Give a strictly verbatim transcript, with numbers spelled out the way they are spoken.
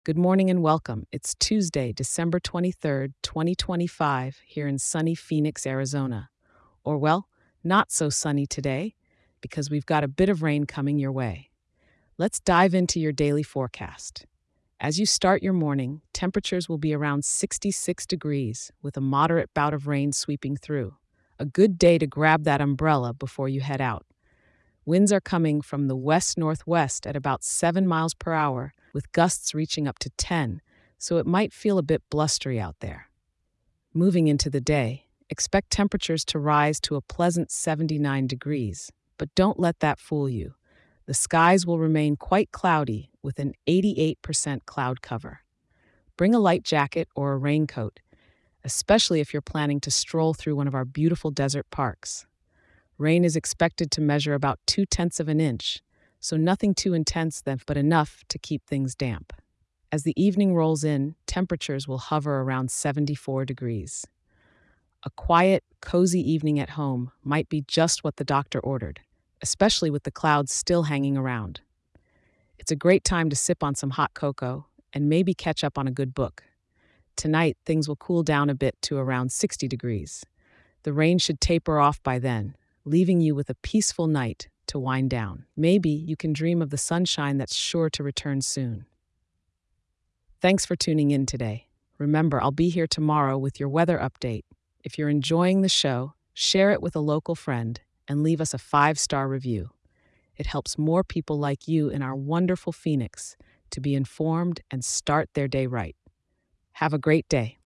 Good morning and welcome. It's Tuesday, December twenty-third, twenty twenty-five, here in sunny Phoenix, Arizona. Or, well, not so sunny today, because we've got a bit of rain coming your way. Let's dive into your daily forecast. As you start your morning, temperatures will be around sixty-six degrees, with a moderate bout of rain sweeping through. A good day to grab that umbrella before you head out. Winds are coming from the west-northwest at about seven miles per hour, with gusts reaching up to ten, so it might feel a bit blustery out there. Moving into the day, expect temperatures to rise to a pleasant seventy-nine degrees, but don't let that fool you. The skies will remain quite cloudy with an eighty-eight percent cloud cover. Bring a light jacket or a raincoat, especially if you're planning to stroll through one of our beautiful desert parks. Rain is expected to measure about two-tenths of an inch, so nothing too intense then, but enough to keep things damp. As the evening rolls in, temperatures will hover around seventy-four degrees. A quiet, cozy evening at home might be just what the doctor ordered, especially with the clouds still hanging around. It's a great time to sip on some hot cocoa and maybe catch up on a good book. Tonight, things will cool down a bit to around sixty degrees. The rain should taper off by then, leaving you with a peaceful night to wind down. Maybe you can dream of the sunshine that's sure to return soon. Thanks for tuning in today. Remember, I'll be here tomorrow with your weather update. If you're enjoying the show, share it with a local friend and leave us a five-star review. It helps more people like you in our wonderful Phoenix to be informed and start their day right. Have a great day.